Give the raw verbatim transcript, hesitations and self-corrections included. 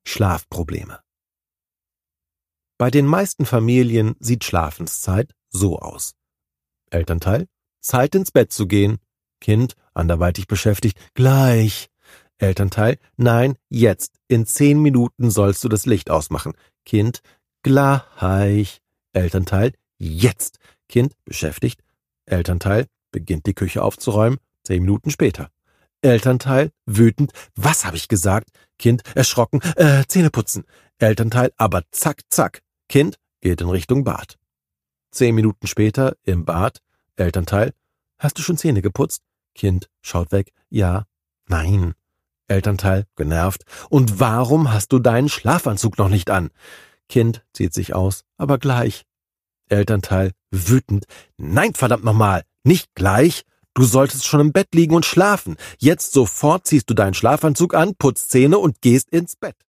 Schlafprobleme. Bei den meisten Familien sieht Schlafenszeit so aus. Elternteil: Zeit ins Bett zu gehen. Kind, anderweitig beschäftigt: Gleich. Elternteil: Nein, jetzt. In zehn Minuten sollst du das Licht ausmachen. Kind: Gleich. Elternteil: Jetzt. Kind, beschäftigt. Elternteil beginnt die Küche aufzuräumen. Zehn Minuten später. Elternteil wütend: Was habe ich gesagt? Kind erschrocken: Äh, Zähne putzen. Elternteil aber zack, zack. Kind geht in Richtung Bad. Zehn Minuten später im Bad. Elternteil: Hast du schon Zähne geputzt? Kind schaut weg: Ja, nein. Elternteil genervt: Und warum hast du deinen Schlafanzug noch nicht an? Kind zieht sich aus: Aber gleich. Elternteil wütend: Nein, verdammt nochmal, nicht gleich. Du solltest schon im Bett liegen und schlafen. Jetzt sofort ziehst du deinen Schlafanzug an, putzt Zähne und gehst ins Bett.